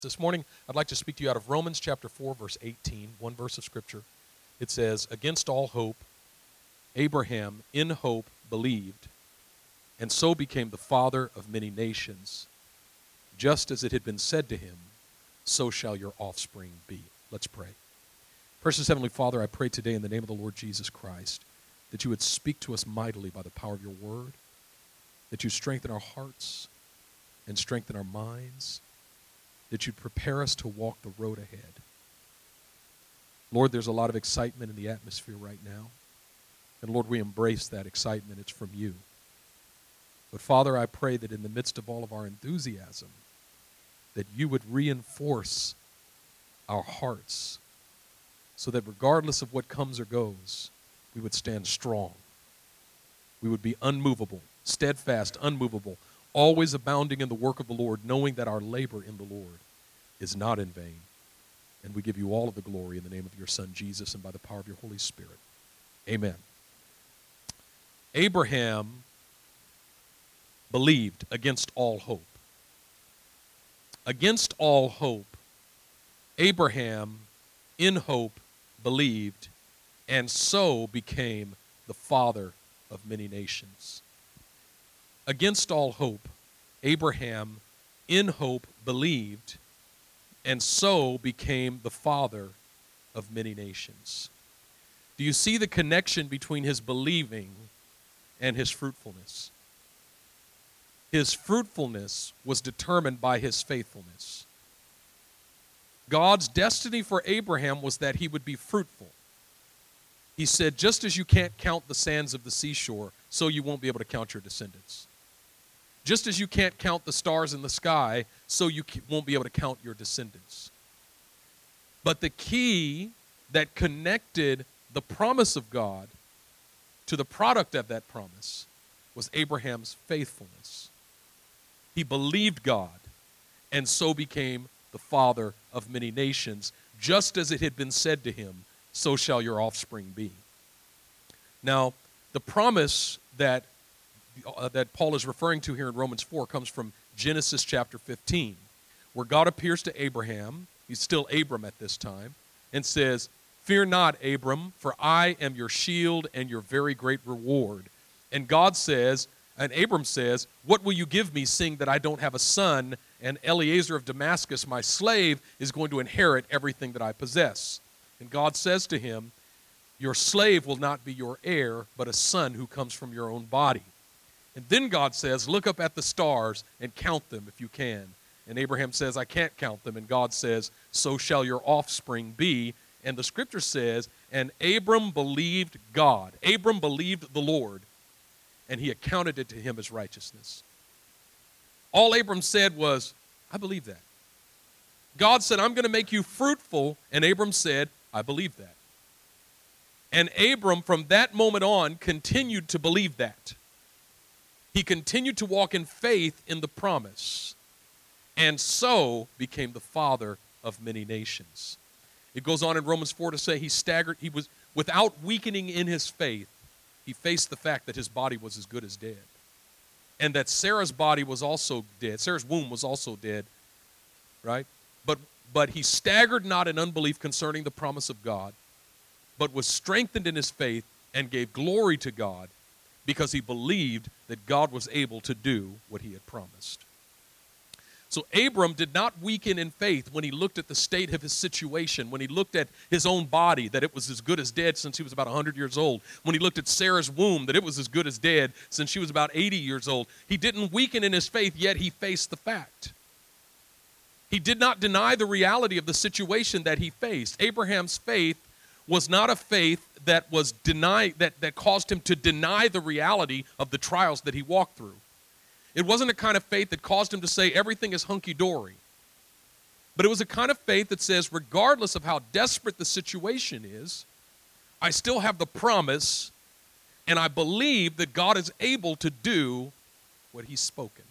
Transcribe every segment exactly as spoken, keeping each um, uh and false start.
This morning, I'd like to speak to you out of Romans chapter four, verse eighteen, one verse of Scripture. It says, "Against all hope, Abraham in hope believed, and so became the father of many nations. Just as it had been said to him, so shall your offspring be." Let's pray. Precious Heavenly Father, I pray today in the name of the Lord Jesus Christ that you would speak to us mightily by the power of your word, that you strengthen our hearts and strengthen our minds, that you'd prepare us to walk the road ahead. Lord, there's a lot of excitement in the atmosphere right now. And Lord, we embrace that excitement. It's from you. But Father, I pray that in the midst of all of our enthusiasm, that you would reinforce our hearts so that regardless of what comes or goes, we would stand strong. We would be unmovable, steadfast, unmovable, always abounding in the work of the Lord, knowing that our labor in the Lord is not in vain. And we give you all of the glory in the name of your Son, Jesus, and by the power of your Holy Spirit. Amen. Abraham believed against all hope. Against all hope, Abraham in hope believed, and so became the father of many nations. Against all hope, Abraham in hope believed, and so became the father of many nations. Do you see the connection between his believing and his fruitfulness? His fruitfulness was determined by his faithfulness. God's destiny for Abraham was that he would be fruitful. He said, just as you can't count the sands of the seashore, so you won't be able to count your descendants. Just as you can't count the stars in the sky, so you won't be able to count your descendants. But the key that connected the promise of God to the product of that promise was Abraham's faithfulness. He believed God, and so became the father of many nations. Just as it had been said to him, so shall your offspring be. Now, the promise that Uh, that Paul is referring to here in Romans four comes from Genesis chapter fifteen, where God appears to Abraham, he's still Abram at this time, and says, "Fear not, Abram, for I am your shield and your very great reward." And God says, and Abram says, "What will you give me, seeing that I don't have a son, and Eliezer of Damascus, my slave, is going to inherit everything that I possess?" And God says to him, "Your slave will not be your heir, but a son who comes from your own body." And then God says, "Look up at the stars and count them if you can." And Abraham says, "I can't count them." And God says, "So shall your offspring be." And the scripture says, and Abram believed God. Abram believed the Lord, and he accounted it to him as righteousness. All Abram said was, "I believe that." God said, "I'm going to make you fruitful." And Abram said, "I believe that." And Abram, from that moment on, continued to believe that. He continued to walk in faith in the promise, and so became the father of many nations. It goes on in Romans four to say he staggered, he was, without weakening in his faith, he faced the fact that his body was as good as dead, and that Sarah's body was also dead. Sarah's womb was also dead, right? But, but he staggered not in unbelief concerning the promise of God, but was strengthened in his faith and gave glory to God, because he believed that God was able to do what he had promised. So Abram did not weaken in faith when he looked at the state of his situation, when he looked at his own body, that it was as good as dead since he was about one hundred years old, when he looked at Sarah's womb, that it was as good as dead since she was about eighty years old. He didn't weaken in his faith, yet he faced the fact. He did not deny the reality of the situation that he faced. Abraham's faith was not a faith that was deny that, that caused him to deny the reality of the trials that he walked through. It wasn't a kind of faith that caused him to say everything is hunky-dory. But it was a kind of faith that says, regardless of how desperate the situation is, I still have the promise, and I believe that God is able to do what he's spoken.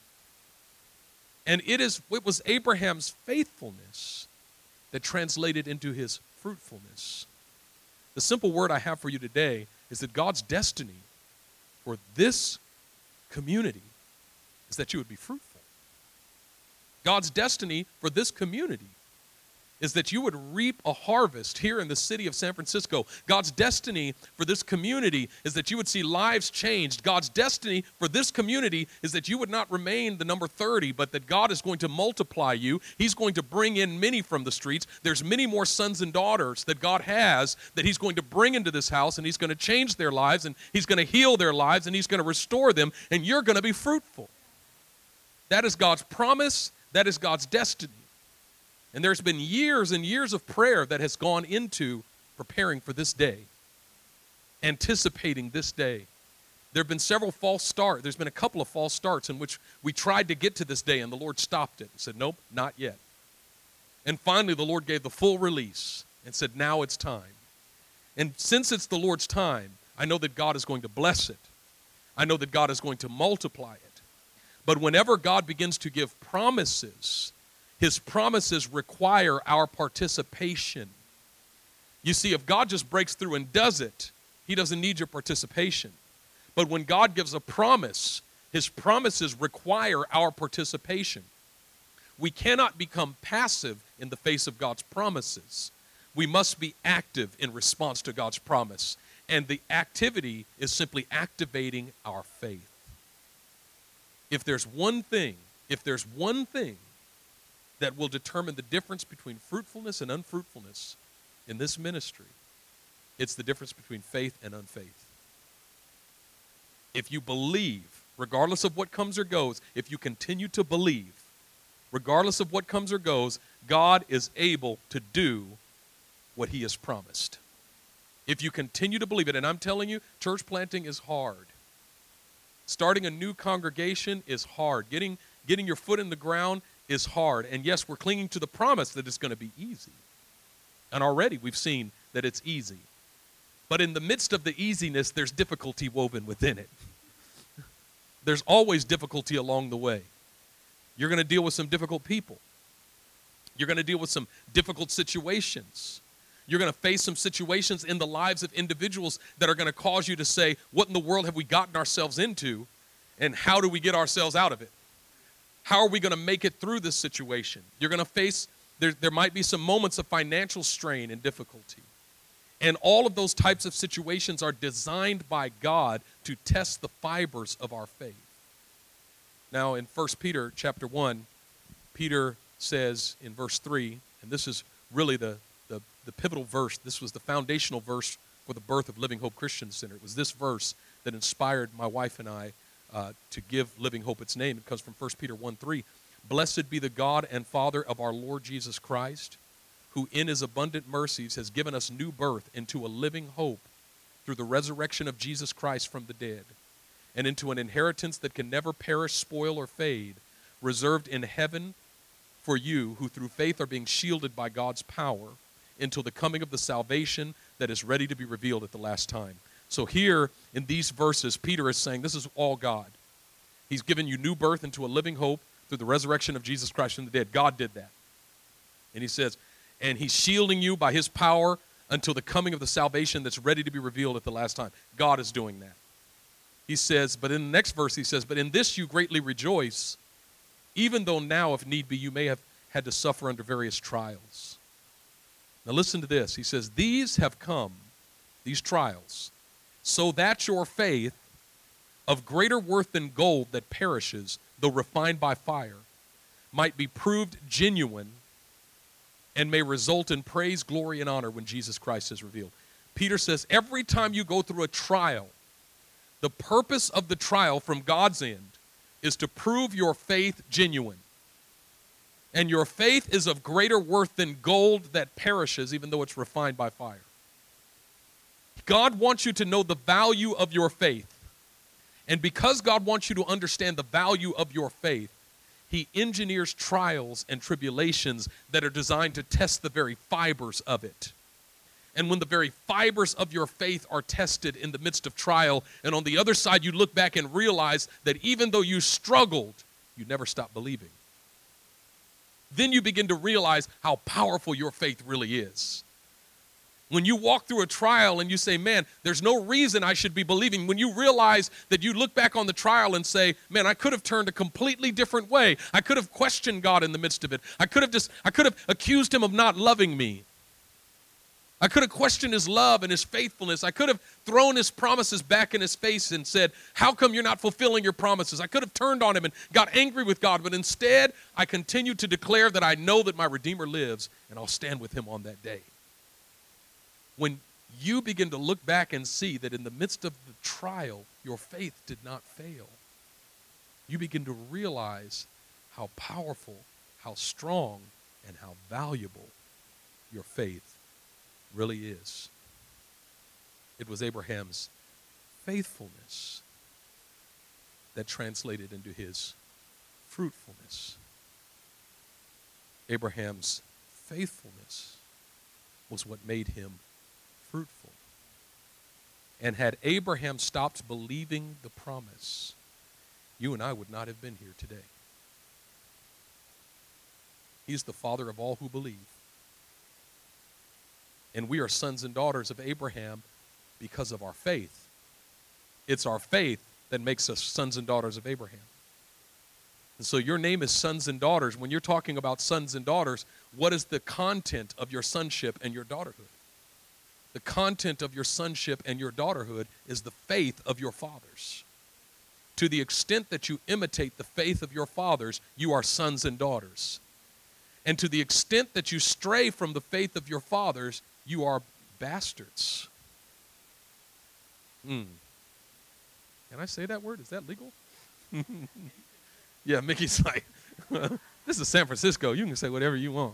And it is it was Abraham's faithfulness that translated into his fruitfulness. The simple word I have for you today is that God's destiny for this community is that you would be fruitful. God's destiny for this community is that you would reap a harvest here in the city of San Francisco. God's destiny for this community is that you would see lives changed. God's destiny for this community is that you would not remain the number thirty, but that God is going to multiply you. He's going to bring in many from the streets. There's many more sons and daughters that God has that he's going to bring into this house, and he's going to change their lives, and he's going to heal their lives, and he's going to restore them, and you're going to be fruitful. That is God's promise. That is God's destiny. And there's been years and years of prayer that has gone into preparing for this day, anticipating this day. There have been several false starts. There's been a couple of false starts in which we tried to get to this day, and the Lord stopped it and said, nope, not yet. And finally, the Lord gave the full release and said, now it's time. And since it's the Lord's time, I know that God is going to bless it. I know that God is going to multiply it. But whenever God begins to give promises, his promises require our participation. You see, if God just breaks through and does it, he doesn't need your participation. But when God gives a promise, his promises require our participation. We cannot become passive in the face of God's promises. We must be active in response to God's promise. And the activity is simply activating our faith. If there's one thing, if there's one thing that will determine the difference between fruitfulness and unfruitfulness in this ministry, it's the difference between faith and unfaith. If you believe, regardless of what comes or goes, if you continue to believe, regardless of what comes or goes, God is able to do what he has promised. If you continue to believe it, and I'm telling you, church planting is hard. Starting a new congregation is hard. Getting, getting your foot in the ground is hard. And yes, we're clinging to the promise that it's going to be easy. And already we've seen that it's easy. But in the midst of the easiness, there's difficulty woven within it. There's always difficulty along the way. You're going to deal with some difficult people. You're going to deal with some difficult situations. You're going to face some situations in the lives of individuals that are going to cause you to say, what in the world have we gotten ourselves into, and how do we get ourselves out of it? How are we going to make it through this situation? You're going to face, there, there might be some moments of financial strain and difficulty. And all of those types of situations are designed by God to test the fibers of our faith. Now, in First Peter chapter one, Peter says in verse three, and this is really the, the, the pivotal verse, this was the foundational verse for the birth of Living Hope Christian Center. It was this verse that inspired my wife and I uh, to give Living Hope its name. It comes from First Peter one three. Blessed be the God and Father of our Lord Jesus Christ, who in his abundant mercies has given us new birth into a living hope through the resurrection of Jesus Christ from the dead, and into an inheritance that can never perish, spoil, or fade, reserved in heaven for you who through faith are being shielded by God's power until the coming of the salvation that is ready to be revealed at the last time. So here in these verses, Peter is saying this is all God. He's given you new birth into a living hope through the resurrection of Jesus Christ from the dead. God did that. And he says, and he's shielding you by his power until the coming of the salvation that's ready to be revealed at the last time. God is doing that. He says, but in the next verse he says, but in this you greatly rejoice, even though now, if need be, you may have had to suffer under various trials. Now listen to this. He says, these have come, these trials, so that your faith, of greater worth than gold that perishes, though refined by fire, might be proved genuine and may result in praise, glory, and honor when Jesus Christ is revealed. Peter says every time you go through a trial, the purpose of the trial from God's end is to prove your faith genuine. And your faith is of greater worth than gold that perishes, even though it's refined by fire. God wants you to know the value of your faith. And because God wants you to understand the value of your faith, he engineers trials and tribulations that are designed to test the very fibers of it. And when the very fibers of your faith are tested in the midst of trial, and on the other side you look back and realize that even though you struggled, you never stopped believing. Then you begin to realize how powerful your faith really is. When you walk through a trial and you say, man, there's no reason I should be believing. When you realize that you look back on the trial and say, man, I could have turned a completely different way. I could have questioned God in the midst of it. I could have just, I could have accused him of not loving me. I could have questioned his love and his faithfulness. I could have thrown his promises back in his face and said, how come you're not fulfilling your promises? I could have turned on him and got angry with God, but instead I continued to declare that I know that my Redeemer lives and I'll stand with him on that day. When you begin to look back and see that in the midst of the trial, your faith did not fail, you begin to realize how powerful, how strong, and how valuable your faith really is. It was Abraham's faithfulness that translated into his fruitfulness. Abraham's faithfulness was what made him fruitful. And had Abraham stopped believing the promise, you and I would not have been here today. He's the father of all who believe. And we are sons and daughters of Abraham because of our faith. It's our faith that makes us sons and daughters of Abraham. And so your name is sons and daughters. When you're talking about sons and daughters, what is the content of your sonship and your daughterhood? The content of your sonship and your daughterhood is the faith of your fathers. To the extent that you imitate the faith of your fathers, you are sons and daughters. And to the extent that you stray from the faith of your fathers, you are bastards. Hmm. Can I say that word? Is that legal? Yeah, Mickey's like, this is San Francisco. You can say whatever you want.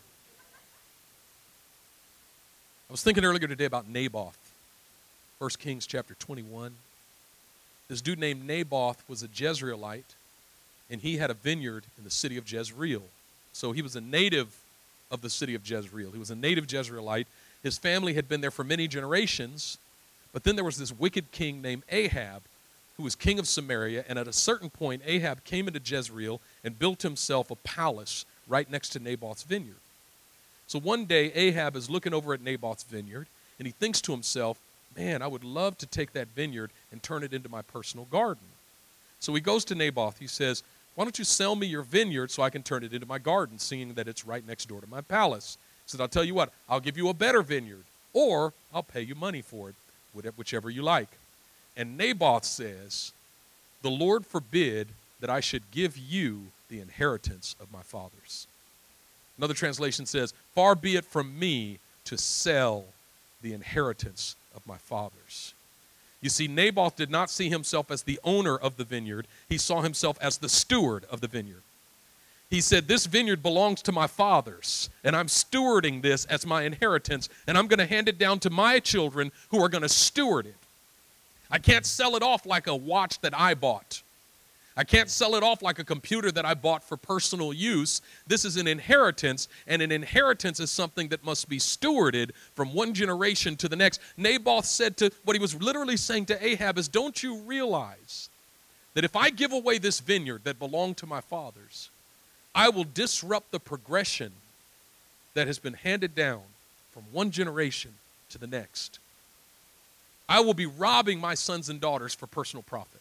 I was thinking earlier today about Naboth. First Kings chapter twenty-one. This dude named Naboth was a Jezreelite, and he had a vineyard in the city of Jezreel. So he was a native of the city of Jezreel. He was a native Jezreelite. His family had been there for many generations, but then there was this wicked king named Ahab, who was king of Samaria, and at a certain point, Ahab came into Jezreel and built himself a palace right next to Naboth's vineyard. So one day, Ahab is looking over at Naboth's vineyard, and he thinks to himself, man, I would love to take that vineyard and turn it into my personal garden. So he goes to Naboth. He says, why don't you sell me your vineyard so I can turn it into my garden, seeing that it's right next door to my palace? He said, I'll tell you what, I'll give you a better vineyard, or I'll pay you money for it, whichever you like. And Naboth says, the Lord forbid that I should give you the inheritance of my fathers. Another translation says, far be it from me to sell the inheritance of my fathers. You see, Naboth did not see himself as the owner of the vineyard. He saw himself as the steward of the vineyard. He said, this vineyard belongs to my fathers, and I'm stewarding this as my inheritance, and I'm going to hand it down to my children who are going to steward it. I can't sell it off like a watch that I bought. I can't sell it off like a computer that I bought for personal use. This is an inheritance, and an inheritance is something that must be stewarded from one generation to the next. Naboth said to, what he was literally saying to Ahab is, don't you realize that if I give away this vineyard that belonged to my fathers, I will disrupt the progression that has been handed down from one generation to the next. I will be robbing my sons and daughters for personal profit.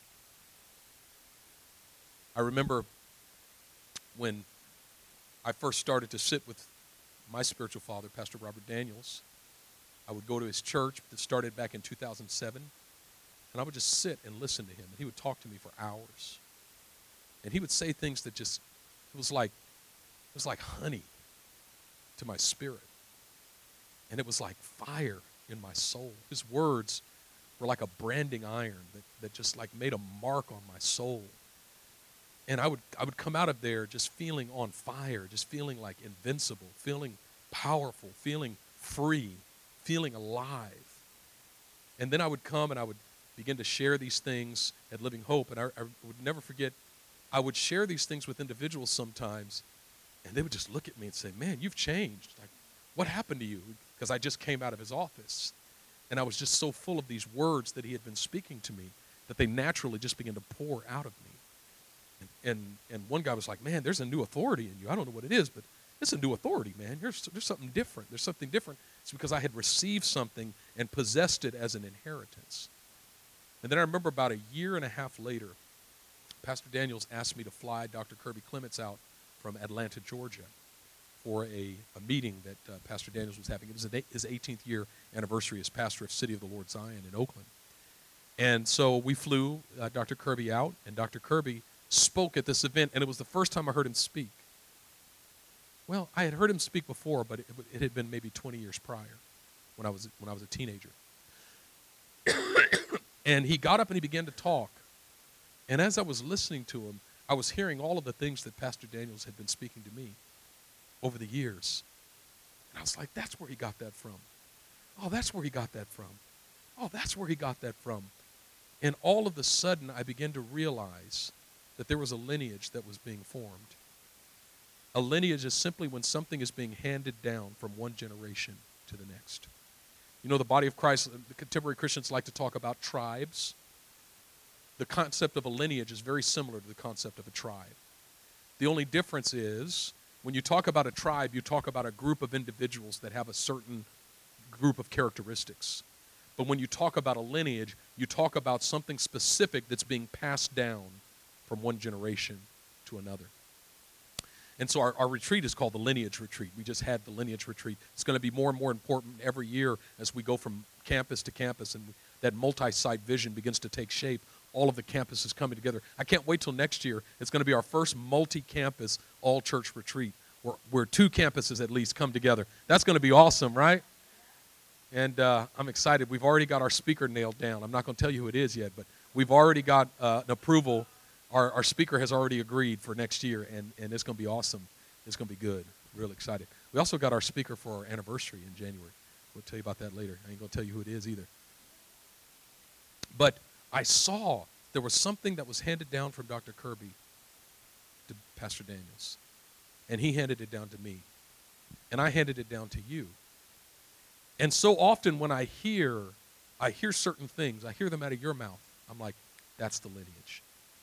I remember when I first started to sit with my spiritual father, Pastor Robert Daniels. I would go to his church that started back in two thousand seven, and I would just sit and listen to him. And he would talk to me for hours. And he would say things that just, it was like, it was like honey to my spirit. And it was like fire in my soul. His words were like a branding iron that, that just like made a mark on my soul. And I would I would come out of there just feeling on fire, just feeling like invincible, feeling powerful, feeling free, feeling alive. And then I would come and I would begin to share these things at Living Hope. And I, I would never forget, I would share these things with individuals sometimes, and they would just look at me and say, man, you've changed. Like, what happened to you? Because I just came out of his office. And I was just so full of these words that he had been speaking to me that they naturally just began to pour out of me. And, and and one guy was like, man, there's a new authority in you. I don't know what it is, but It's a new authority, man. There's, there's something different. There's something different. It's because I had received something and possessed it as an inheritance. And then I remember about a year and a half later, Pastor Daniels asked me to fly Doctor Kirby Clements out from Atlanta, Georgia, for a, a meeting that uh, Pastor Daniels was having. It was his eighteenth year anniversary as pastor of City of the Lord Zion in Oakland. And so we flew uh, Doctor Kirby out, and Doctor Kirby spoke at this event, and it was the first time I heard him speak. Well, I had heard him speak before, but it, it had been maybe twenty years prior when I was when I was a teenager. And he got up and he began to talk. And as I was listening to him, I was hearing all of the things that Pastor Daniels had been speaking to me over the years. And I was like, that's where he got that from. Oh, that's where he got that from. Oh, that's where he got that from. And all of a sudden, I began to realize that there was a lineage that was being formed. A lineage is simply when something is being handed down from one generation to the next. You know, the body of Christ, the contemporary Christians like to talk about tribes. The concept of a lineage is very similar to the concept of a tribe. The only difference is, when you talk about a tribe, you talk about a group of individuals that have a certain group of characteristics. But when you talk about a lineage, you talk about something specific that's being passed down from one generation to another. And so our, our retreat is called the Lineage Retreat. We just had the Lineage Retreat. It's going to be more and more important every year as we go from campus to campus and that multi-site vision begins to take shape. All of the campuses coming together. I can't wait till next year. It's going to be our first multi-campus all-church retreat where, where two campuses at least come together. That's going to be awesome, right? And uh, I'm excited. We've already got our speaker nailed down. I'm not going to tell you who it is yet, but we've already got uh, an approval. Our, our speaker has already agreed for next year, and, and it's going to be awesome. It's going to be good. Real excited. We also got our speaker for our anniversary in January. We'll tell you about that later. I ain't going to tell you who it is either. But I saw there was something that was handed down from Doctor Kirby to Pastor Daniels, and he handed it down to me, and I handed it down to you. And so often when I hear, I hear certain things, I hear them out of your mouth, I'm like, that's the lineage.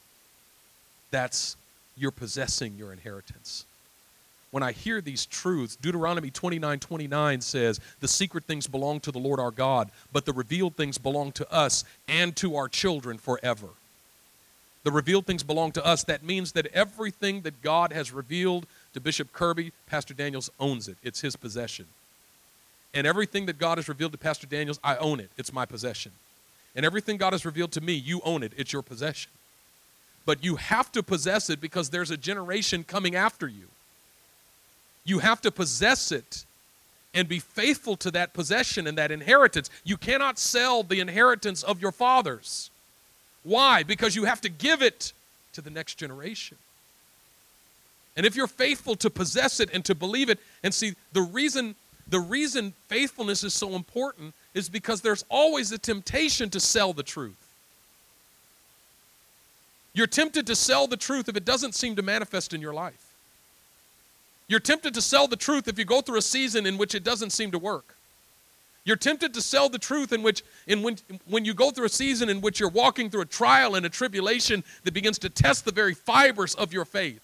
That's, you're possessing your inheritance. When I hear these truths, Deuteronomy twenty-nine twenty-nine says, the secret things belong to the Lord our God, but the revealed things belong to us and to our children forever. The revealed things belong to us. That means that everything that God has revealed to Bishop Kirby, Pastor Daniels owns it. It's his possession. And everything that God has revealed to Pastor Daniels, I own it. It's my possession. And everything God has revealed to me, you own it. It's your possession. But you have to possess it because there's a generation coming after you. You have to possess it and be faithful to that possession and that inheritance. You cannot sell the inheritance of your fathers. Why? Because you have to give it to the next generation. And if you're faithful to possess it and to believe it, and see, the reason, the reason faithfulness is so important is because there's always a temptation to sell the truth. You're tempted to sell the truth if it doesn't seem to manifest in your life. You're tempted to sell the truth if you go through a season in which it doesn't seem to work. You're tempted to sell the truth in which, in when, when you go through a season in which you're walking through a trial and a tribulation that begins to test the very fibers of your faith.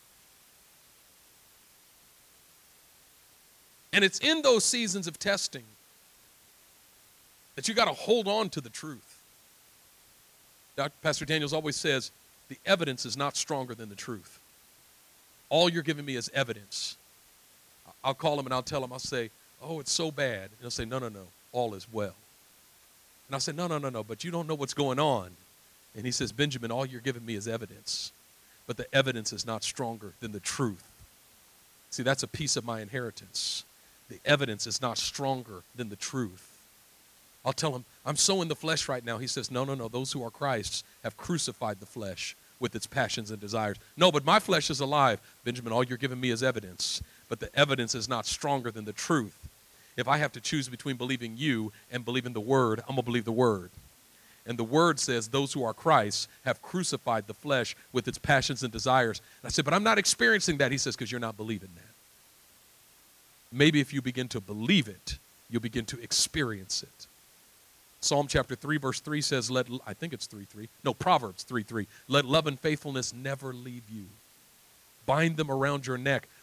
And it's in those seasons of testing that you got to hold on to the truth. Doctor Pastor Daniels always says, the evidence is not stronger than the truth. All you're giving me is evidence. I'll call him and I'll tell him, I'll say, oh, it's so bad. And he'll say, no, no, no, all is well. And I'll say, no, no, no, no, but you don't know what's going on. And he says, Benjamin, all you're giving me is evidence. But the evidence is not stronger than the truth. See, that's a piece of my inheritance. The evidence is not stronger than the truth. I'll tell him, I'm so in the flesh right now. He says, no, no, no, those who are Christ's have crucified the flesh with its passions and desires. No, but my flesh is alive. Benjamin, all you're giving me is evidence. But the evidence is not stronger than the truth. If I have to choose between believing you and believing the word, I'm going to believe the word. And the word says those who are Christ have crucified the flesh with its passions and desires. And I said, but I'm not experiencing that. He says, because you're not believing that. Maybe if you begin to believe it, you'll begin to experience it. Psalm chapter three, verse three says, let, I think it's three three. No, Proverbs three three. Let love and faithfulness never leave you. Bind them around your neck.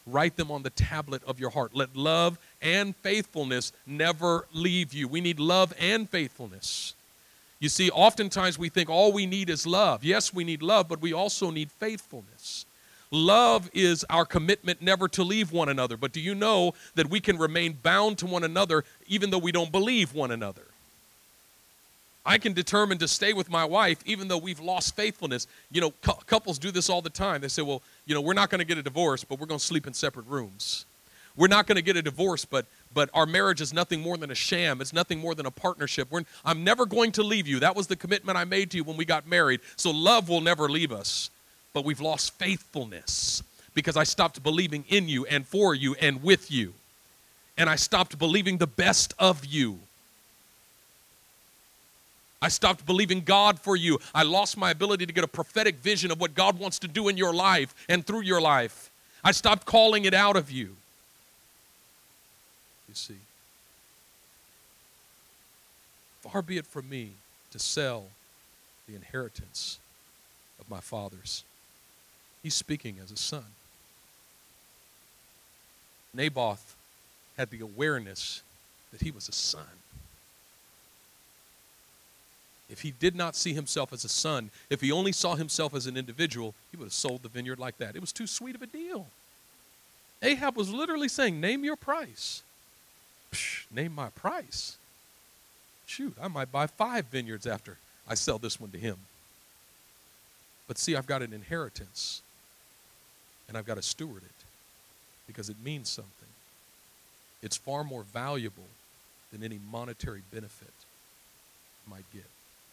Write them on the tablet of your heart. Let love and faithfulness never leave you. We need love and faithfulness. You see, oftentimes we think all we need is love. Yes, we need love, but we also need faithfulness. Love is our commitment never to leave one another. But do you know that we can remain bound to one another even though we don't believe one another? I can determine to stay with my wife even though we've lost faithfulness. You know, cu- couples do this all the time. They say, well, you know, we're not going to get a divorce, but we're going to sleep in separate rooms. We're not going to get a divorce, but but our marriage is nothing more than a sham. It's nothing more than a partnership. We're, I'm never going to leave you. That was the commitment I made to you when we got married. So love will never leave us. But we've lost faithfulness because I stopped believing in you and for you and with you. And I stopped believing the best of you. I stopped believing God for you. I lost my ability to get a prophetic vision of what God wants to do in your life and through your life. I stopped calling it out of you. You see, far be it from me to sell the inheritance of my fathers. He's speaking as a son. Naboth had the awareness that he was a son. If he did not see himself as a son, if he only saw himself as an individual, he would have sold the vineyard like that. It was too sweet of a deal. Ahab was literally saying, name your price. Psh, name my price. Shoot, I might buy five vineyards after I sell this one to him. But see, I've got an inheritance, and I've got to steward it because it means something. It's far more valuable than any monetary benefit I might get.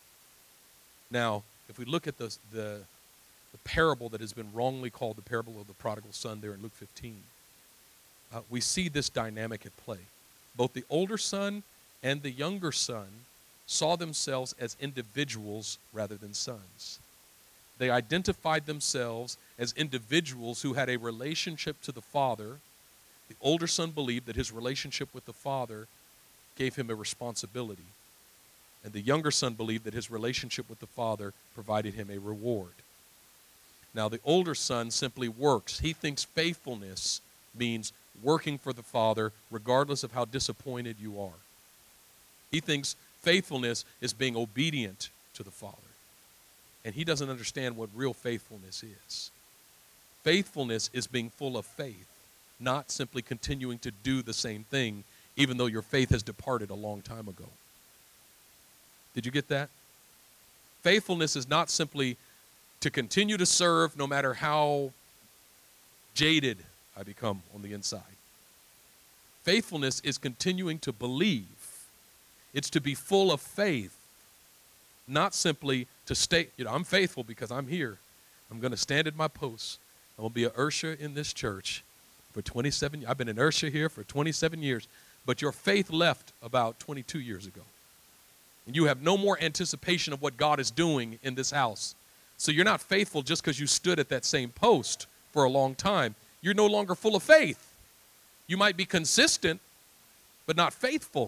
Now, if we look at the, the, the parable that has been wrongly called the parable of the prodigal son there in Luke fifteen, uh, we see this dynamic at play. Both the older son and the younger son saw themselves as individuals rather than sons. They identified themselves as individuals who had a relationship to the father. The older son believed that his relationship with the father gave him a responsibility. And the younger son believed that his relationship with the father provided him a reward. Now, the older son simply works. He thinks faithfulness means working for the father regardless of how disappointed you are. He thinks faithfulness is being obedient to the father. And he doesn't understand what real faithfulness is. Faithfulness is being full of faith, not simply continuing to do the same thing even though your faith has departed a long time ago. Did you get that? Faithfulness is not simply to continue to serve no matter how jaded I become on the inside. Faithfulness is continuing to believe. It's to be full of faith, not simply to stay, you know, I'm faithful because I'm here. I'm going to stand at my post. I'm going to be an usher in this church for twenty-seven years. I've been an usher here for twenty-seven years, but your faith left about twenty-two years ago. And you have no more anticipation of what God is doing in this house. So you're not faithful just because you stood at that same post for a long time. You're no longer full of faith. You might be consistent, but not faithful.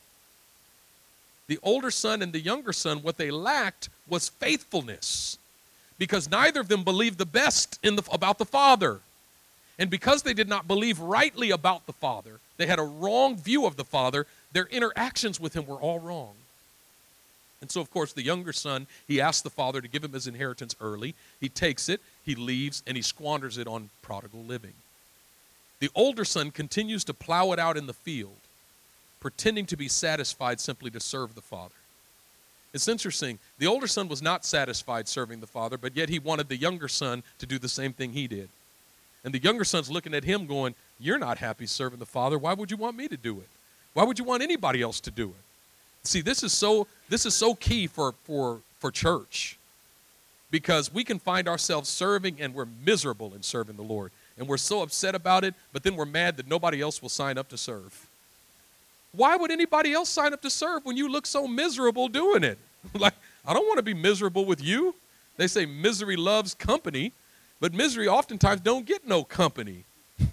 The older son and the younger son, what they lacked was faithfulness, because neither of them believed the best in the, about the father. And because they did not believe rightly about the father, they had a wrong view of the father, their interactions with him were all wrong. And so, of course, the younger son, he asked the father to give him his inheritance early. He takes it, he leaves, and he squanders it on prodigal living. The older son continues to plow it out in the field, pretending to be satisfied simply to serve the father. It's interesting. The older son was not satisfied serving the father, but yet he wanted the younger son to do the same thing he did. And the younger son's looking at him going, you're not happy serving the father. Why would you want me to do it? Why would you want anybody else to do it? See, this is so this is so key for, for, for church, because we can find ourselves serving and we're miserable in serving the Lord. And we're so upset about it, but then we're mad that nobody else will sign up to serve. Why would anybody else sign up to serve when you look so miserable doing it? Like, I don't want to be miserable with you. They say misery loves company, but misery oftentimes don't get no company.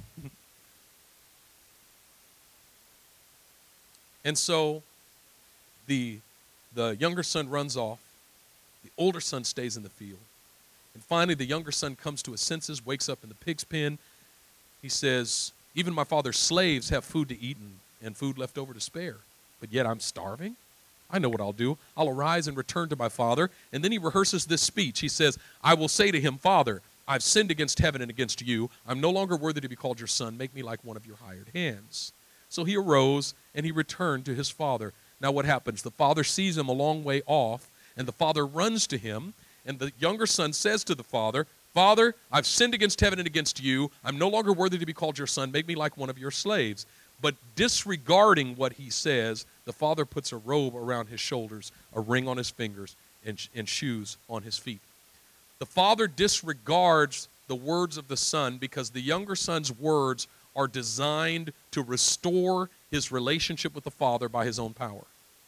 And so the, the younger son runs off. The older son stays in the field. And finally, the younger son comes to his senses, wakes up in the pig's pen, He says, even my father's slaves have food to eat and, and food left over to spare, but yet I'm starving? I know what I'll do. I'll arise and return to my father. And then he rehearses this speech. He says, I will say to him, Father, I've sinned against heaven and against you. I'm no longer worthy to be called your son. Make me like one of your hired hands. So he arose and he returned to his father. Now what happens? The father sees him a long way off, and the father runs to him. And the younger son says to the father, Father, I've sinned against heaven and against you. I'm no longer worthy to be called your son. Make me like one of your slaves. But disregarding what he says, the father puts a robe around his shoulders, a ring on his fingers, and, and shoes on his feet. The father disregards the words of the son because the younger son's words are designed to restore his relationship with the father by his own power.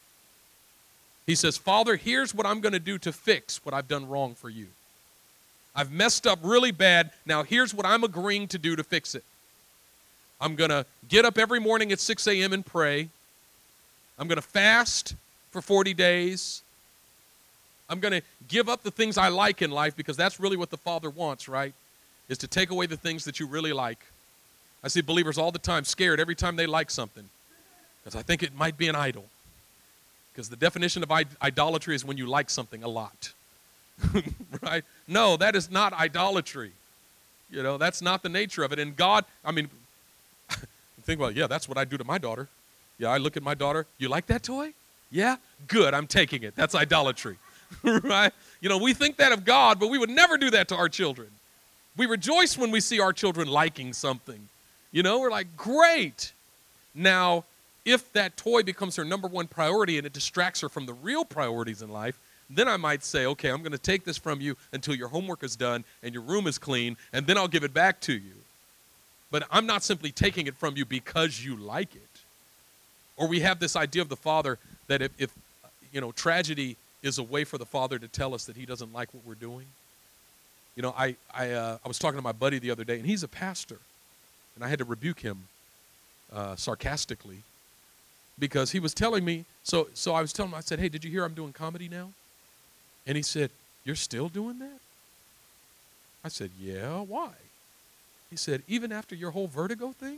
He says, Father, here's what I'm going to do to fix what I've done wrong for you. I've messed up really bad. Now here's what I'm agreeing to do to fix it. I'm going to get up every morning at six a.m. and pray. I'm going to fast for forty days. I'm going to give up the things I like in life, because that's really what the Father wants, right? Is to take away the things that you really like. I see believers all the time scared every time they like something, because I think it might be an idol. Because the definition of idolatry is when you like something a lot. Right? No, that is not idolatry. You know, that's not the nature of it. And God, I mean, think about it. Yeah, that's what I do to my daughter. Yeah, I look at my daughter. You like that toy? Yeah? Good, I'm taking it. That's idolatry. Right? You know, we think that of God, but we would never do that to our children. We rejoice when we see our children liking something. You know, we're like, great. Now, if that toy becomes her number one priority and it distracts her from the real priorities in life, then I might say, okay, I'm going to take this from you until your homework is done and your room is clean, and then I'll give it back to you. But I'm not simply taking it from you because you like it. Or we have this idea of the Father that if, if you know, tragedy is a way for the Father to tell us that he doesn't like what we're doing. You know, I, I, uh, I was talking to my buddy the other day, and he's a pastor, and I had to rebuke him uh, sarcastically because he was telling me, so, so I was telling him, I said, hey, did you hear I'm doing comedy now? And he said, you're still doing that? I said, yeah, why? He said, even after your whole Vertigo thing?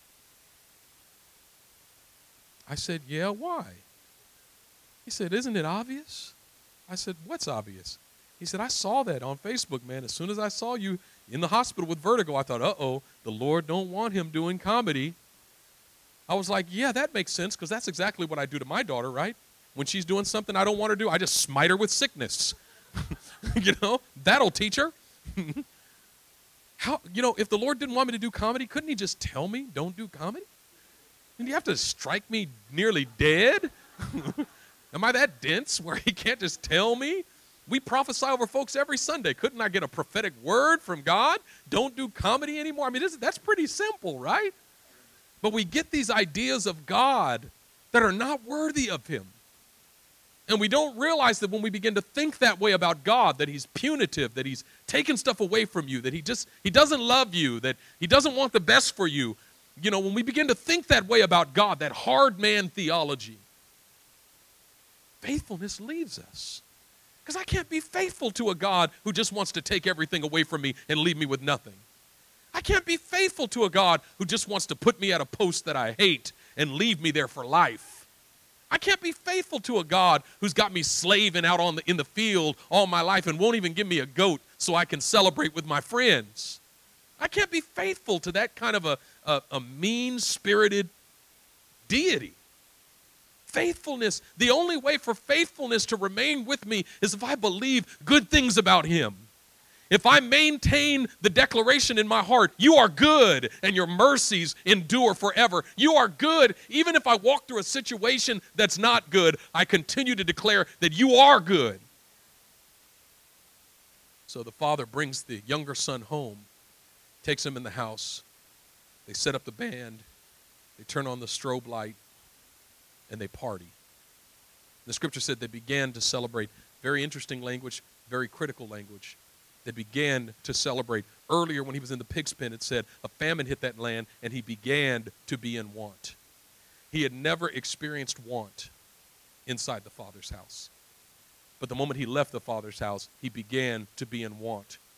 I said, yeah, why? He said, isn't it obvious? I said, what's obvious? He said, I saw that on Facebook, man. As soon as I saw you in the hospital with vertigo, I thought, uh-oh, the Lord don't want him doing comedy. I was like, yeah, that makes sense, because that's exactly what I do to my daughter, right? When she's doing something I don't want her to do, I just smite her with sickness. You know, that'll teach her. How, you know, if the Lord didn't want me to do comedy, couldn't he just tell me, don't do comedy? Did he have to strike me nearly dead? Am I that dense where he can't just tell me? We prophesy over folks every Sunday. Couldn't I get a prophetic word from God? Don't do comedy anymore. I mean, this, that's pretty simple, right? But we get these ideas of God that are not worthy of him. And we don't realize that when we begin to think that way about God, that he's punitive, that he's taking stuff away from you, that he just, he doesn't love you, that he doesn't want the best for you. You know, when we begin to think that way about God, that hard man theology, faithfulness leaves us. Because I can't be faithful to a God who just wants to take everything away from me and leave me with nothing. I can't be faithful to a God who just wants to put me at a post that I hate and leave me there for life. I can't be faithful to a God who's got me slaving out on the, in the field all my life and won't even give me a goat so I can celebrate with my friends. I can't be faithful to that kind of a, a, a mean-spirited deity. Faithfulness, the only way for faithfulness to remain with me is if I believe good things about him. If I maintain the declaration in my heart, you are good and your mercies endure forever. You are good. Even if I walk through a situation that's not good, I continue to declare that you are good. So the father brings the younger son home, takes him in the house. They set up the band. They turn on the strobe light, and they party. The scripture said they began to celebrate. Very interesting language, very critical language. They began to celebrate. Earlier when he was in the pig's pen, it said a famine hit that land and he began to be in want. He had never experienced want inside the Father's house. But the moment he left the Father's house, he began to be in want.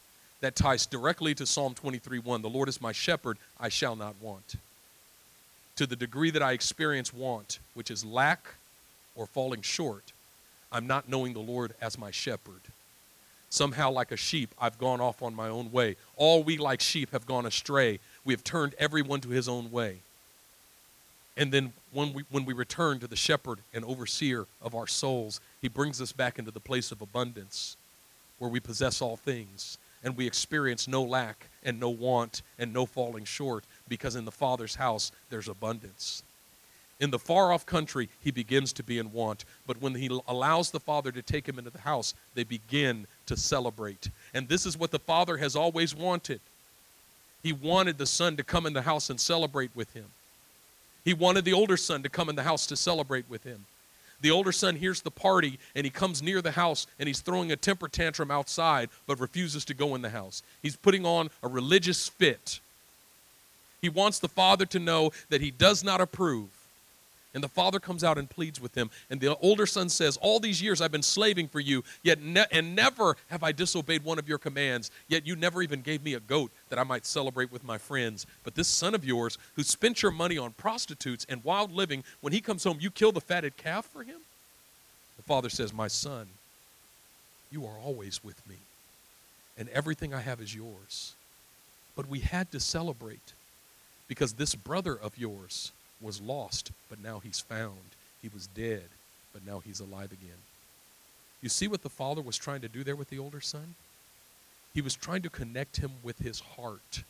that ties directly to Psalm twenty-three one. The Lord is my shepherd, I shall not want. To the degree that I experience want, which is lack or falling short, I'm not knowing the Lord as my shepherd. Somehow, like a sheep, I've gone off on my own way. All we like sheep have gone astray. We have turned everyone to his own way. And then when we, when we return to the shepherd and overseer of our souls, he brings us back into the place of abundance where we possess all things and we experience no lack and no want and no falling short, because in the Father's house there's abundance. In the far-off country, he begins to be in want. But when he allows the Father to take him into the house, they begin to celebrate. And this is what the Father has always wanted. He wanted the Son to come in the house and celebrate with him. He wanted the older son to come in the house to celebrate with him. The older son hears the party, and he comes near the house, and he's throwing a temper tantrum outside, but refuses to go in the house. He's putting on a religious fit. He wants the Father to know that he does not approve. And the Father comes out and pleads with him. And the older son says, all these years I've been slaving for you, yet ne- and never have I disobeyed one of your commands. Yet you never even gave me a goat that I might celebrate with my friends. But this son of yours, who spent your money on prostitutes and wild living, when he comes home, you kill the fatted calf for him? The Father says, my son, you are always with me, and everything I have is yours. But we had to celebrate, because this brother of yours was lost, but now he's found. He was dead, but now he's alive again. You see what the Father was trying to do there with the older son? He was trying to connect him with his heart.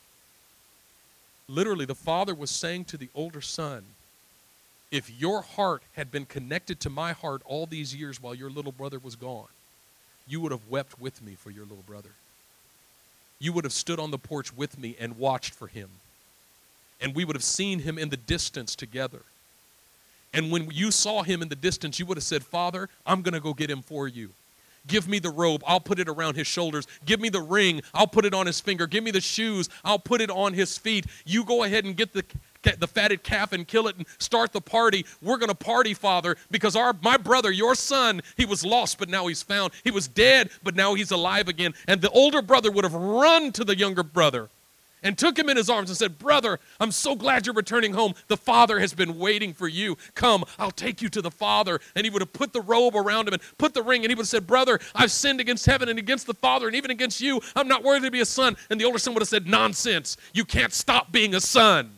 Literally, the Father was saying to the older son, if your heart had been connected to my heart all these years while your little brother was gone, you would have wept with me for your little brother. You would have stood on the porch with me and watched for him. And we would have seen him in the distance together. And when you saw him in the distance, you would have said, Father, I'm going to go get him for you. Give me the robe. I'll put it around his shoulders. Give me the ring. I'll put it on his finger. Give me the shoes. I'll put it on his feet. You go ahead and get the, the fatted calf and kill it and start the party. We're going to party, Father, because our my brother, your son, he was lost, but now he's found. He was dead, but now he's alive again. And the older brother would have run to the younger brother and took him in his arms and said, brother, I'm so glad you're returning home. The Father has been waiting for you. Come, I'll take you to the Father. And he would have put the robe around him and put the ring, and he would have said, brother, I've sinned against heaven and against the Father and even against you. I'm not worthy to be a son. And the older son would have said, nonsense. You can't stop being a son.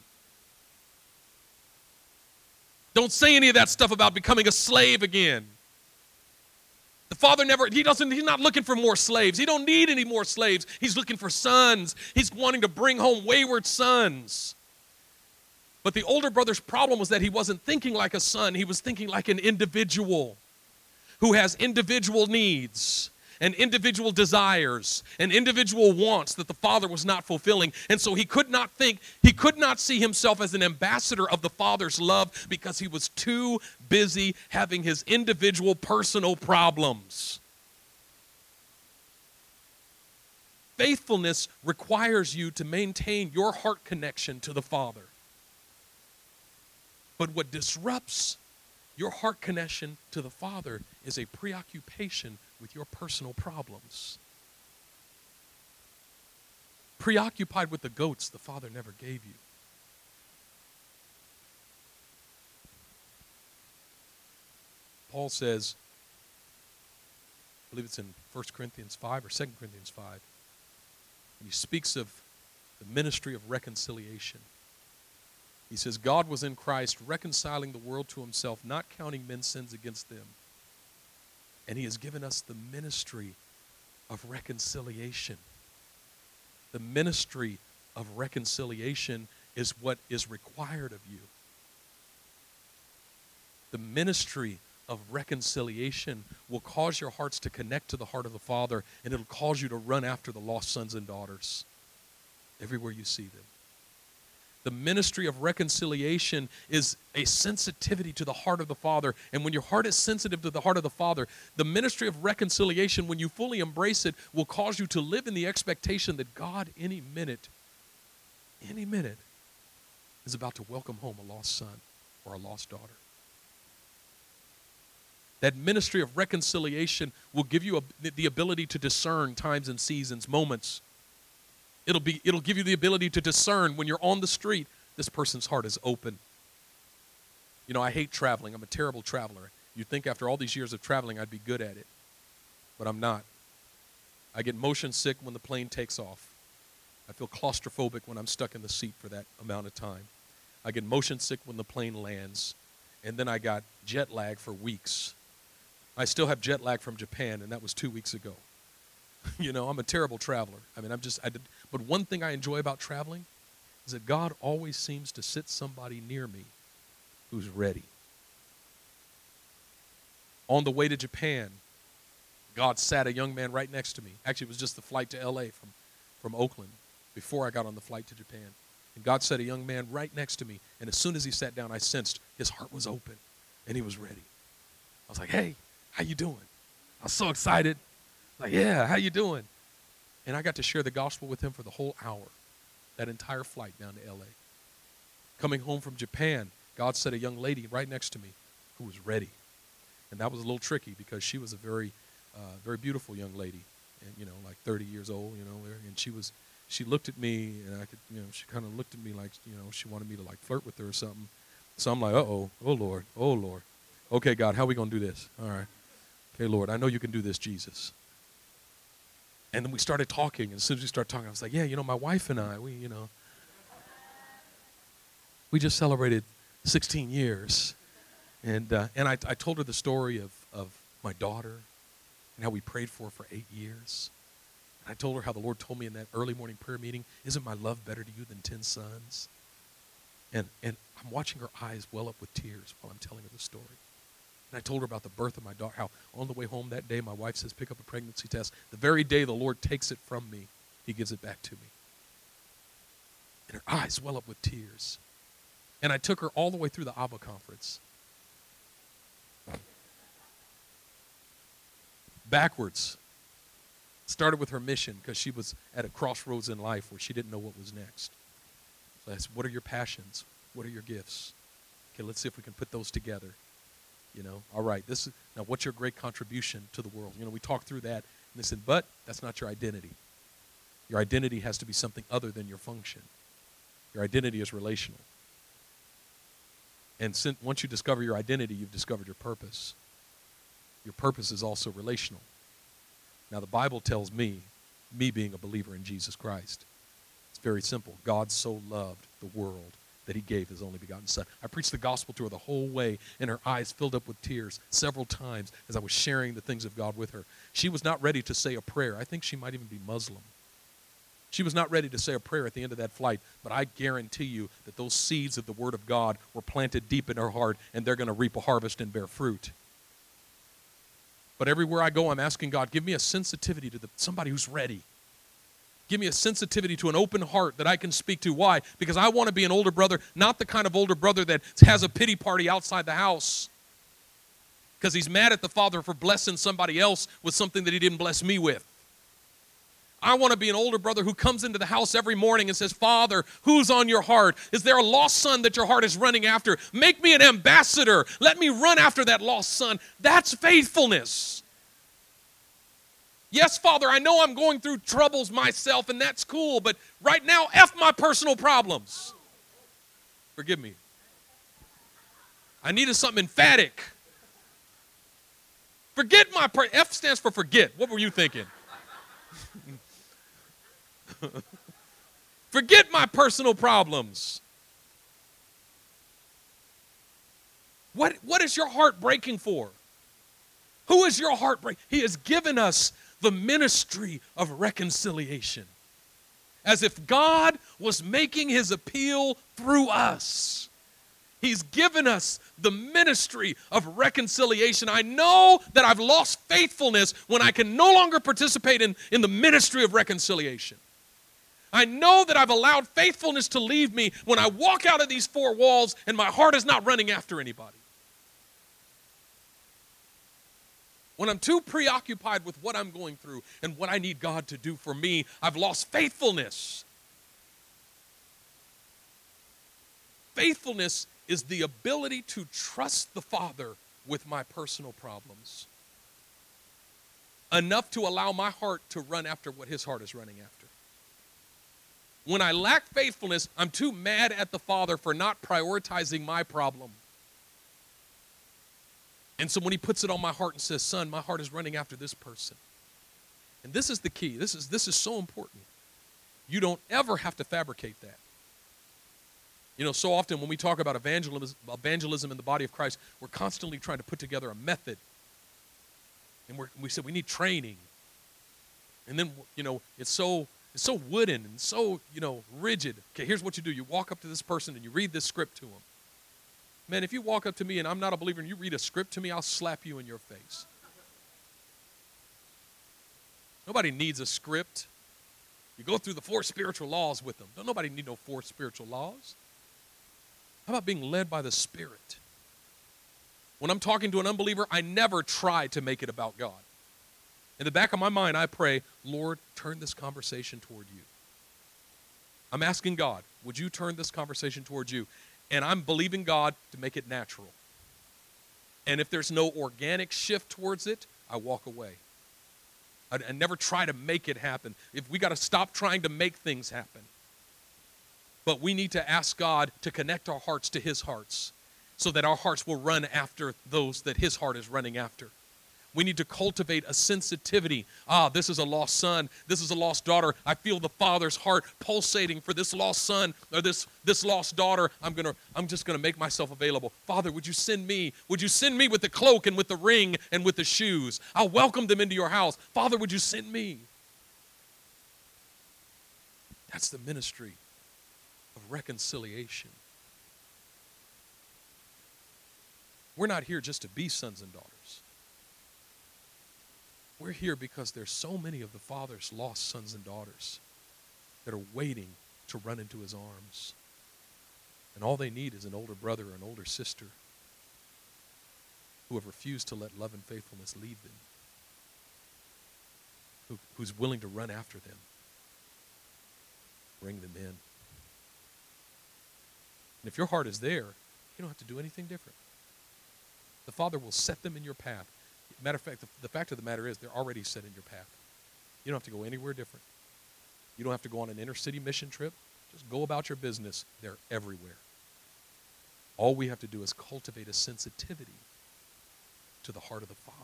Don't say any of that stuff about becoming a slave again. The Father never, he doesn't, he's not looking for more slaves. He don't need any more slaves. He's looking for sons. He's wanting to bring home wayward sons. But the older brother's problem was that he wasn't thinking like a son. He was thinking like an individual who has individual needs and individual desires and individual wants that the Father was not fulfilling. And so he could not think, he could not see himself as an ambassador of the Father's love because he was too busy having his individual personal problems. Faithfulness requires you to maintain your heart connection to the Father. But what disrupts your heart connection to the Father is a preoccupation with your personal problems. Preoccupied with the goats the Father never gave you. Paul says, I believe it's in First Corinthians five or Second Corinthians five, and he speaks of the ministry of reconciliation. He says, God was in Christ reconciling the world to himself, not counting men's sins against them. And he has given us the ministry of reconciliation. The ministry of reconciliation is what is required of you. The ministry of reconciliation will cause your hearts to connect to the heart of the Father, and it'll cause you to run after the lost sons and daughters everywhere you see them. The ministry of reconciliation is a sensitivity to the heart of the Father. And when your heart is sensitive to the heart of the Father, the ministry of reconciliation, when you fully embrace it, will cause you to live in the expectation that God, any minute, any minute, is about to welcome home a lost son or a lost daughter. That ministry of reconciliation will give you a, the ability to discern times and seasons, moments. It'll be, it'll give you the ability to discern when you're on the street, this person's heart is open. You know, I hate traveling. I'm a terrible traveler. You'd think after all these years of traveling, I'd be good at it. But I'm not. I get motion sick when the plane takes off. I feel claustrophobic when I'm stuck in the seat for that amount of time. I get motion sick when the plane lands. And then I got jet lag for weeks. I still have jet lag from Japan, and that was two weeks ago. You know, I'm a terrible traveler. I mean, I'm just, I did, but one thing I enjoy about traveling is that God always seems to sit somebody near me who's ready. On the way to Japan, God sat a young man right next to me. Actually, it was just the flight to L A from, from Oakland before I got on the flight to Japan. And God set a young man right next to me, and as soon as he sat down, I sensed his heart was open, and he was ready. I was like, hey, how you doing? I was so excited. Like, yeah, how you doing? And I got to share the gospel with him for the whole hour, that entire flight down to L A. Coming home from Japan, God set a young lady right next to me who was ready. And that was a little tricky because she was a very, uh, very beautiful young lady, and you know, like thirty years old, you know, and she was, she looked at me, and I could, you know, she kind of looked at me like, you know, she wanted me to like flirt with her or something. So I'm like, uh-oh, oh Lord, oh Lord. Okay, God, how are we going to do this? All right. Okay, Lord, I know you can do this, Jesus. And then we started talking, and as soon as we started talking, I was like, yeah, you know, my wife and I, we, you know, we just celebrated sixteen years. And uh, and I, I told her the story of, of my daughter and how we prayed for her for eight years. And I told her how the Lord told me in that early morning prayer meeting, isn't my love better to you than ten sons? And, and I'm watching her eyes well up with tears while I'm telling her the story. And I told her about the birth of my daughter, how on the way home that day, my wife says, pick up a pregnancy test. The very day the Lord takes it from me, he gives it back to me. And her eyes well up with tears. And I took her all the way through the Abba conference. Backwards. Started with her mission because she was at a crossroads in life where she didn't know what was next. So I said, what are your passions? What are your gifts? Okay, let's see if we can put those together. You know, all right, this is, now what's your great contribution to the world? You know, we talked through that, and they said, but that's not your identity. Your identity has to be something other than your function. Your identity is relational. And since, once you discover your identity, you've discovered your purpose. Your purpose is also relational. Now, the Bible tells me, me being a believer in Jesus Christ, it's very simple. God so loved the world that he gave his only begotten son. I preached the gospel to her the whole way, and her eyes filled up with tears several times as I was sharing the things of God with her. She was not ready to say a prayer. I think she might even be Muslim. She was not ready to say a prayer at the end of that flight, but I guarantee you that those seeds of the Word of God were planted deep in her heart, and they're going to reap a harvest and bear fruit. But everywhere I go, I'm asking God, give me a sensitivity to the, somebody who's ready. Give me a sensitivity to an open heart that I can speak to. Why? Because I want to be an older brother, not the kind of older brother that has a pity party outside the house because he's mad at the father for blessing somebody else with something that he didn't bless me with. I want to be an older brother who comes into the house every morning and says, Father, who's on your heart? Is there a lost son that your heart is running after? Make me an ambassador. Let me run after that lost son. That's faithfulness. Yes, Father, I know I'm going through troubles myself, and that's cool, but right now, F my personal problems. Forgive me. I needed something emphatic. Forget my, per- F stands for forget. What were you thinking? Forget my personal problems. What, what is your heart breaking for? Who is your heart breaking? He has given us the ministry of reconciliation. As if God was making his appeal through us. He's given us the ministry of reconciliation. I know that I've lost faithfulness when I can no longer participate in, in the ministry of reconciliation. I know that I've allowed faithfulness to leave me when I walk out of these four walls and my heart is not running after anybody. When I'm too preoccupied with what I'm going through and what I need God to do for me, I've lost faithfulness. Faithfulness is the ability to trust the Father with my personal problems. Enough to allow my heart to run after what his heart is running after. When I lack faithfulness, I'm too mad at the Father for not prioritizing my problem. And so when he puts it on my heart and says, son, my heart is running after this person. And this is the key. This is, this is so important. You don't ever have to fabricate that. You know, so often when we talk about evangelism, evangelism in the body of Christ, we're constantly trying to put together a method. And we're, we said we need training. And then, you know, it's so it's so wooden and so, you know, rigid. Okay, here's what you do. You walk up to this person and you read this script to them. Man, if you walk up to me and I'm not a believer and you read a script to me, I'll slap you in your face. Nobody needs a script. You go through the four spiritual laws with them. Don't nobody need no four spiritual laws. How about being led by the Spirit? When I'm talking to an unbeliever, I never try to make it about God. In the back of my mind, I pray, Lord, turn this conversation toward you. I'm asking God, would you turn this conversation towards you? And I'm believing God to make it natural. And if there's no organic shift towards it, I walk away. I, I never try to make it happen. If we got to stop trying to make things happen. But we need to ask God to connect our hearts to his hearts so that our hearts will run after those that his heart is running after. We need to cultivate a sensitivity. Ah, this is a lost son. This is a lost daughter. I feel the Father's heart pulsating for this lost son or this, this lost daughter. I'm gonna, I'm just going to make myself available. Father, would you send me? Would you send me with the cloak and with the ring and with the shoes? I'll welcome them into your house. Father, would you send me? That's the ministry of reconciliation. We're not here just to be sons and daughters. We're here because there's so many of the Father's lost sons and daughters that are waiting to run into his arms. And all they need is an older brother or an older sister who have refused to let love and faithfulness lead them, who, who's willing to run after them, bring them in. And if your heart is there, you don't have to do anything different. The Father will set them in your path. Matter of fact, the, the fact of the matter is they're already set in your path. You don't have to go anywhere different. You don't have to go on an inner city mission trip. Just go about your business. They're everywhere. All we have to do is cultivate a sensitivity to the heart of the Father.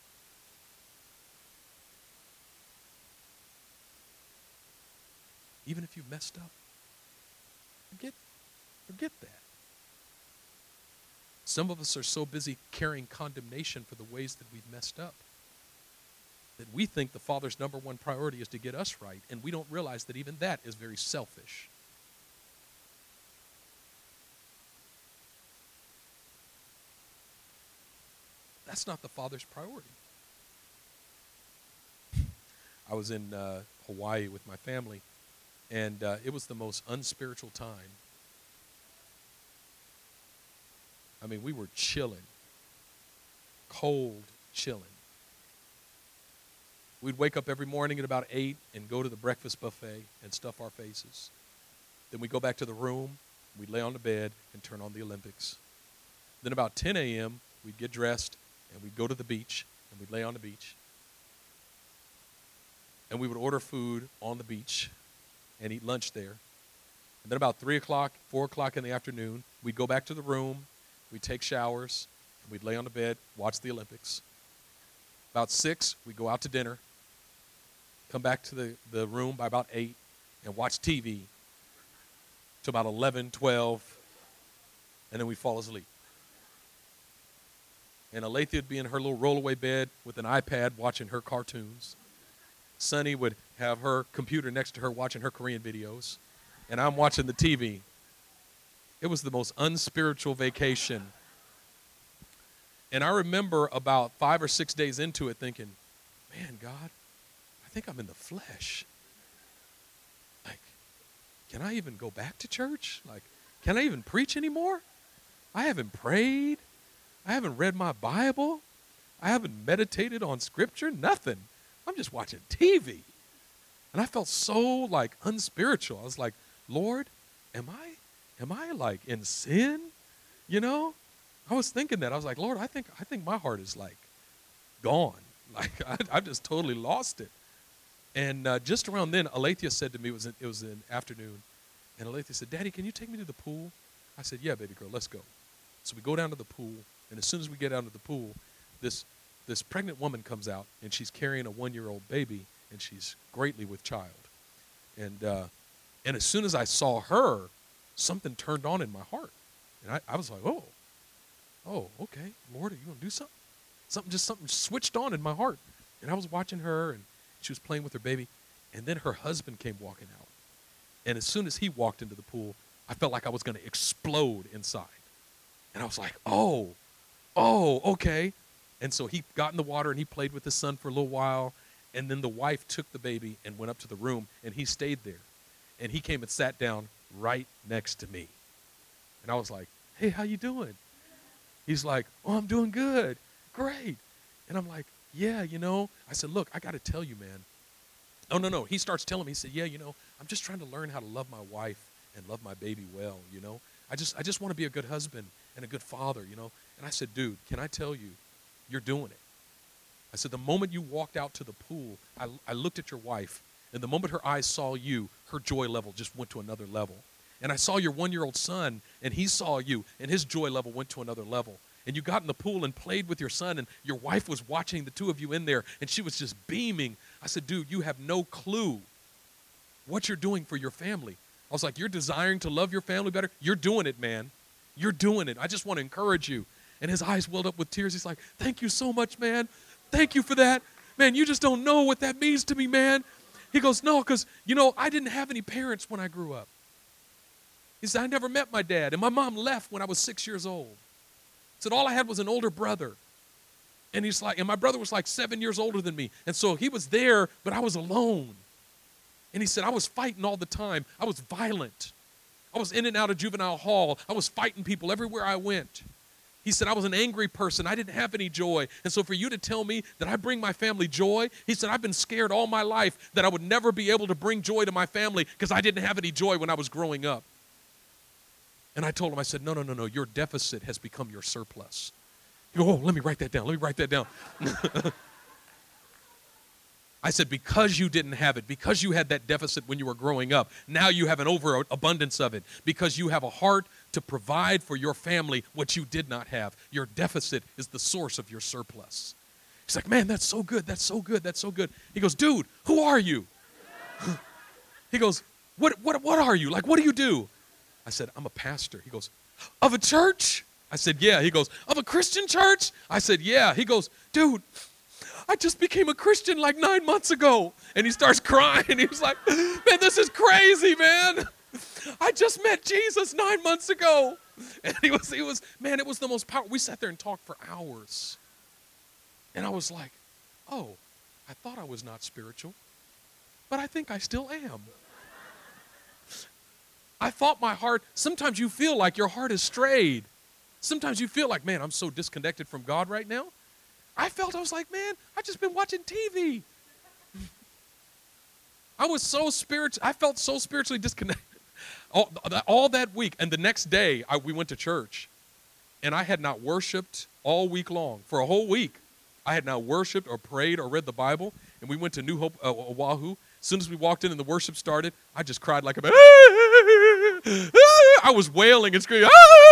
Even if you've messed up, forget, forget that. Some of us are so busy carrying condemnation for the ways that we've messed up that we think the Father's number one priority is to get us right, and we don't realize that even that is very selfish. That's not the Father's priority. I was in uh, Hawaii with my family, and uh, it was the most unspiritual time. I mean, we were chilling, cold chilling. We'd wake up every morning at about eight and go to the breakfast buffet and stuff our faces. Then we'd go back to the room, we'd lay on the bed and turn on the Olympics. Then about ten a.m., we'd get dressed and we'd go to the beach and we'd lay on the beach. And we would order food on the beach and eat lunch there. And then about three o'clock, four o'clock in the afternoon, we'd go back to the room. We'd take showers, and we'd lay on the bed, watch the Olympics. About six, we'd go out to dinner, come back to the, the room by about eight, and watch T V till about eleven, twelve, and then we'd fall asleep. And Alethea would be in her little rollaway bed with an iPad watching her cartoons. Sunny would have her computer next to her watching her Korean videos, and I'm watching the T V. It was the most unspiritual vacation. And I remember about five or six days into it thinking, man, God, I think I'm in the flesh. Like, can I even go back to church? Like, can I even preach anymore? I haven't prayed. I haven't read my Bible. I haven't meditated on Scripture, nothing. I'm just watching T V. And I felt so, like, unspiritual. I was like, Lord, am I? Am I like in sin? You know? I was thinking that. I was like, Lord, I think I think my heart is like gone. Like I, I've just totally lost it. And uh, just around then, Alethea said to me, it was in, it was in afternoon, and Alethea said, Daddy, can you take me to the pool? I said, yeah, baby girl, let's go. So we go down to the pool, and as soon as we get down to the pool, this this pregnant woman comes out, and she's carrying a one-year-old baby, and she's greatly with child. And uh, and as soon as I saw her, something turned on in my heart. And I, I was like, oh, oh, okay, Lord, are you going to do something? Something, just something switched on in my heart. And I was watching her, and she was playing with her baby. And then her husband came walking out. And as soon as he walked into the pool, I felt like I was going to explode inside. And I was like, oh, oh, okay. And so he got in the water, and he played with his son for a little while. And then the wife took the baby and went up to the room, and he stayed there. And he came and sat down right next to me. And I was like, hey, how you doing? He's like, oh, I'm doing good. Great. And I'm like, yeah, you know. I said, look, I got to tell you, man. Oh, no, no. He starts telling me, he said, yeah, you know, I'm just trying to learn how to love my wife and love my baby well, you know. I just I just want to be a good husband and a good father, you know. And I said, dude, can I tell you, you're doing it. I said, the moment you walked out to the pool, I, I looked at your wife, and the moment her eyes saw you, her joy level just went to another level. And I saw your one-year-old son, and he saw you, and his joy level went to another level. And you got in the pool and played with your son, and your wife was watching the two of you in there, and she was just beaming. I said, dude, you have no clue what you're doing for your family. I was like, you're desiring to love your family better? You're doing it, man. You're doing it. I just want to encourage you. And his eyes welled up with tears. He's like, thank you so much, man. Thank you for that. Man, you just don't know what that means to me, man. He goes, no, because, you know, I didn't have any parents when I grew up. He said, I never met my dad, and my mom left when I was six years old. He said, all I had was an older brother. And he's like, and my brother was like seven years older than me. And so he was there, but I was alone. And he said, I was fighting all the time. I was violent. I was in and out of juvenile hall. I was fighting people everywhere I went. He said, I was an angry person. I didn't have any joy. And so for you to tell me that I bring my family joy, he said, I've been scared all my life that I would never be able to bring joy to my family because I didn't have any joy when I was growing up. And I told him, I said, no, no, no, no, your deficit has become your surplus. He goes, oh, let me write that down. Let me write that down. I said, because you didn't have it, because you had that deficit when you were growing up, now you have an overabundance of it, because you have a heart to provide for your family what you did not have. Your deficit is the source of your surplus. He's like, man, that's so good, that's so good, that's so good. He goes, dude, who are you? He goes, what, what, what are you? Like, what do you do? I said, I'm a pastor. He goes, of a church? I said, yeah. He goes, of a Christian church? I said, yeah. He goes, dude, I just became a Christian like nine months ago. And he starts crying. He was like, man, this is crazy, man. I just met Jesus nine months ago. And he was, he was, man, it was the most powerful. We sat there and talked for hours. And I was like, oh, I thought I was not spiritual, but I think I still am. I thought my heart, sometimes you feel like your heart is strayed. Sometimes you feel like, man, I'm so disconnected from God right now. I felt, I was like, man, I've just been watching T V. I was so spiritual, I felt so spiritually disconnected all, all that week. And the next day, I, we went to church, and I had not worshiped all week long. For a whole week, I had not worshiped or prayed or read the Bible. And we went to New Hope, uh, Oahu. As soon as we walked in and the worship started, I just cried like a baby. I was wailing and screaming,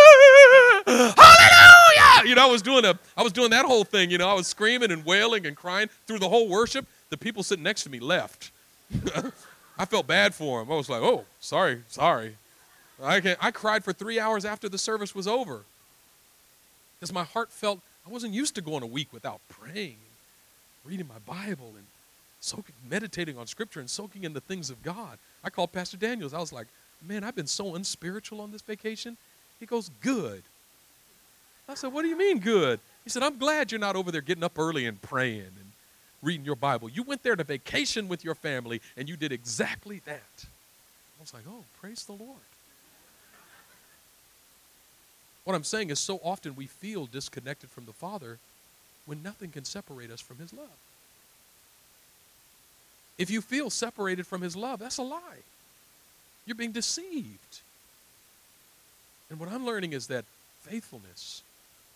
hallelujah! You know, I was doing a, I was doing that whole thing. You know, I was screaming and wailing and crying through the whole worship. The people sitting next to me left. I felt bad for them. I was like, oh, sorry, sorry. I can't, I cried for three hours after the service was over because my heart felt I wasn't used to going a week without praying, reading my Bible, and soaking, meditating on Scripture and soaking in the things of God. I called Pastor Daniels. I was like, man, I've been so unspiritual on this vacation. He goes, good. I said, what do you mean good? He said, I'm glad you're not over there getting up early and praying and reading your Bible. You went there to vacation with your family, and you did exactly that. I was like, oh, praise the Lord. What I'm saying is so often we feel disconnected from the Father when nothing can separate us from His love. If you feel separated from His love, that's a lie. You're being deceived. And what I'm learning is that faithfulness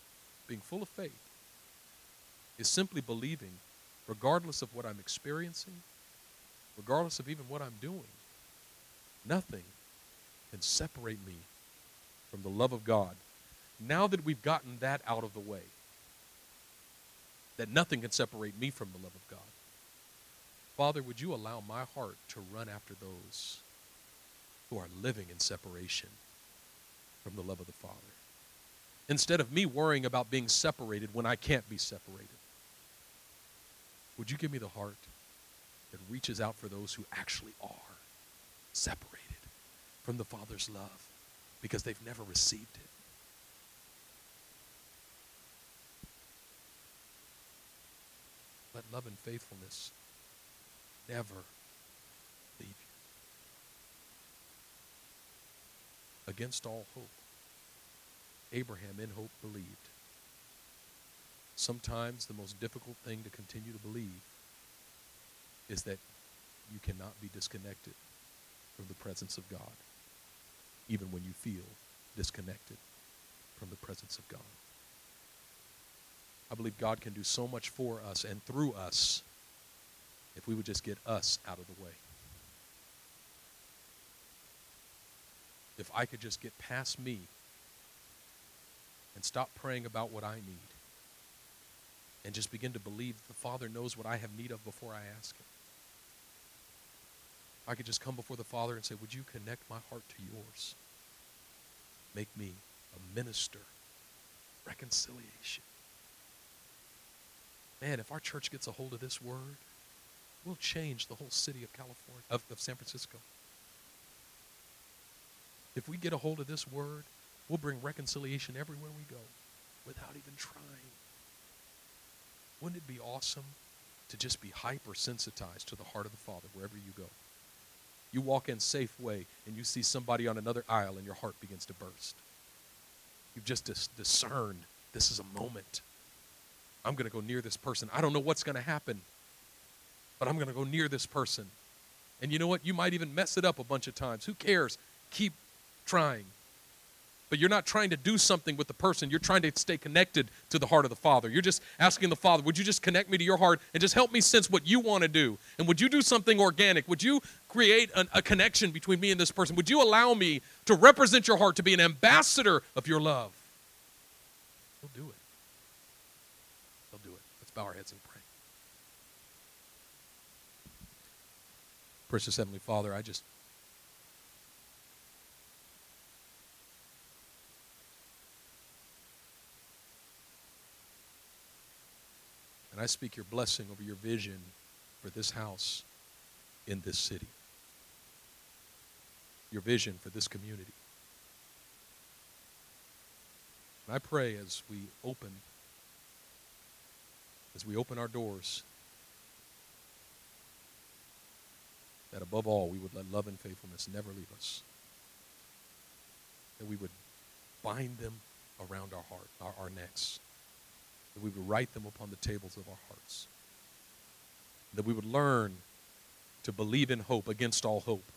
being full of faith, is simply believing, regardless of what I'm experiencing, regardless of even what I'm doing, nothing can separate me from the love of God. Now that we've gotten that out of the way, that nothing can separate me from the love of God, Father, would you allow my heart to run after those who are living in separation from the love of the Father, instead of me worrying about being separated when I can't be separated? Would you give me the heart that reaches out for those who actually are separated from the Father's love because they've never received it? Let love and faithfulness never leave you. Against all hope, Abraham in hope believed. Sometimes the most difficult thing to continue to believe is that you cannot be disconnected from the presence of God, even when you feel disconnected from the presence of God. I believe God can do so much for us and through us if we would just get us out of the way. If I could just get past me and stop praying about what I need and just begin to believe the Father knows what I have need of before I ask him. I could just come before the Father and say, would you connect my heart to yours? Make me a minister of reconciliation. Man, if our church gets a hold of this word, we'll change the whole city of California, of, of San Francisco. If we get a hold of this word, we'll bring reconciliation everywhere we go without even trying. Wouldn't it be awesome to just be hypersensitized to the heart of the Father wherever you go? You walk in Safeway and you see somebody on another aisle and your heart begins to burst. You've just dis- discerned this is a moment. I'm going to go near this person. I don't know what's going to happen, but I'm going to go near this person. And you know what? You might even mess it up a bunch of times. Who cares? Keep trying. But you're not trying to do something with the person. You're trying to stay connected to the heart of the Father. You're just asking the Father, would you just connect me to your heart and just help me sense what you want to do? And would you do something organic? Would you create an, a connection between me and this person? Would you allow me to represent your heart, to be an ambassador of your love? He'll do it. He'll do it. Let's bow our heads and pray. Precious Heavenly Father, I just And I speak your blessing over your vision for this house in this city. Your vision for this community. And I pray as we open, as we open our doors, that above all we would let love and faithfulness never leave us. That we would bind them around our heart, our, our necks. That we would write them upon the tables of our hearts. That we would learn to believe in hope against all hope.